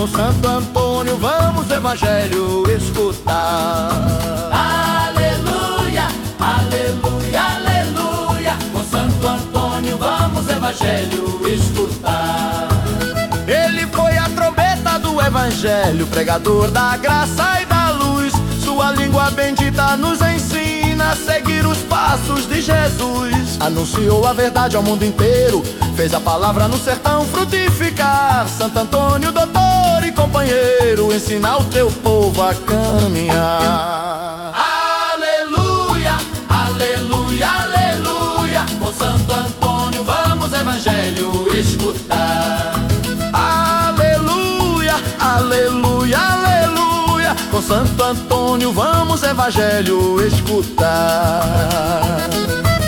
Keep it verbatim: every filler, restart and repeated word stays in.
com Santo Antônio vamos o evangelho escutar. Aleluia, aleluia, aleluia, com Santo Antônio vamos o evangelho escutar. Ele foi a trombeta do evangelho, pregador da graça e da luz. Sua língua bendita nos ensina a seguir os passos de Jesus. Anunciou a verdade ao mundo inteiro, fez a palavra no sertão frutificar. Santo Antônio, doutor e companheiro, ensina o teu povo a caminhar. Aleluia, aleluia, aleluia, com Santo Antônio vamos o evangelho escutar. Aleluia, aleluia, aleluia, com Santo Antônio vamos o evangelho escutar.